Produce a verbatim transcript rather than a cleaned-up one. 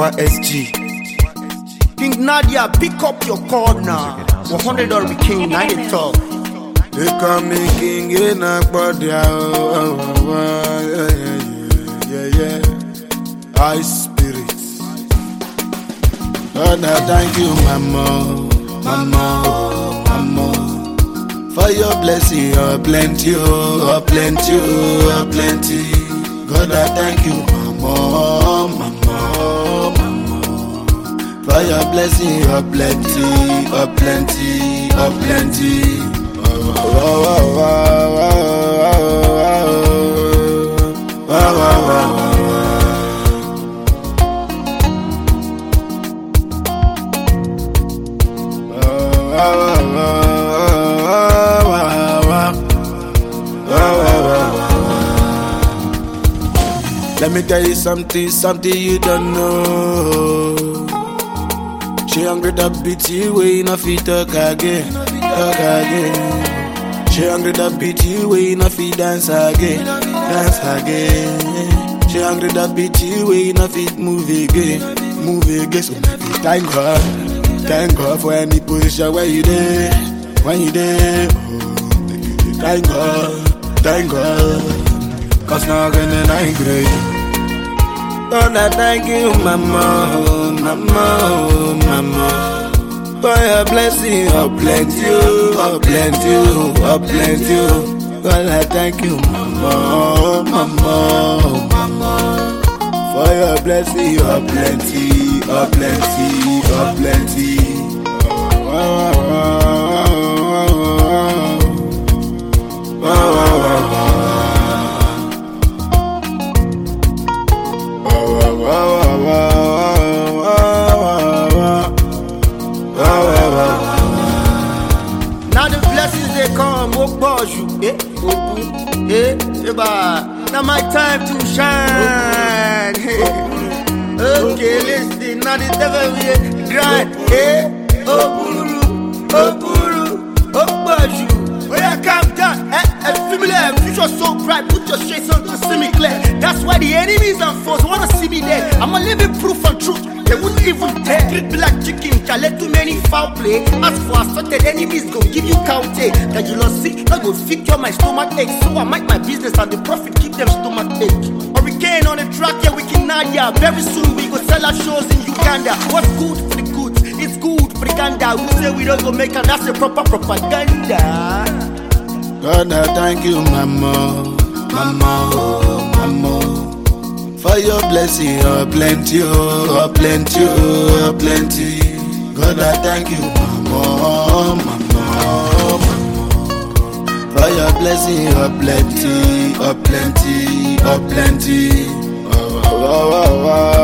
Y S G. King Nadia, pick up your call now. one hundred dollar be king, now they talk. They call me king in a body. Oh, oh, oh, yeah, yeah, yeah, yeah. High spirits. Lord, I thank you, mama, mama, mama, for your blessing, oh plenty, oh plenty, oh plenty. God, I thank you, mama, mama, mama, for your blessing, oh plenty, oh plenty, oh plenty. Oh, oh, oh, oh, oh, oh, oh, oh. Let me tell you something, something you don't know. She hungry to beat you, we enough fi talk again, talk again. She hungry to beat you, we enough fi dance again, dance again. She hungry to beat you, we enough fi move again, move again. So thank God, thank God for any position where you there, when you there. Oh, thank God, thank God, cause now I'm gonna angry. Lord, I thank you, mama, oh, mama, oh, mama, for your blessing, oh, plenty, oh, plenty, oh, plenty. God, I thank you, mama, oh, mama, oh, mama, for your blessing, oh, plenty, oh, plenty, oh, plenty. Oh, oh, oh, oh, oh, oh, oh. Now the blessings they come, oh boss you, eh, oh, eh, eh, now my time to shine. Okay, listen, now the devil will grind, eh, oh buru, oh buru, oh boss you. When I calm down, eh, eh, familiar, future so bright, put your shades on to see me clear. That's why the enemies and foes wanna see me there. I'm a living proof and truth. They wouldn't even dare. Treat black chicken, can let too many foul play. As for assorted enemies, go give you county. That you lost sick, not go feature my stomach ache. So I make my business and the profit keep them stomach ache. Hurricane on the track, yeah, we can Nadia. Very soon we go sell our shows in Uganda. What's good for the goods? It's good for the ganda. Who say we don't go make and that's a proper propaganda. God, I thank you, mama, mama, oh, mama, for your blessing, oh, plenty, oh, plenty, oh, plenty. God, I thank you, mama, mama, mama, for your blessing, oh, plenty, oh, plenty, oh, plenty. Oh, oh, oh, oh.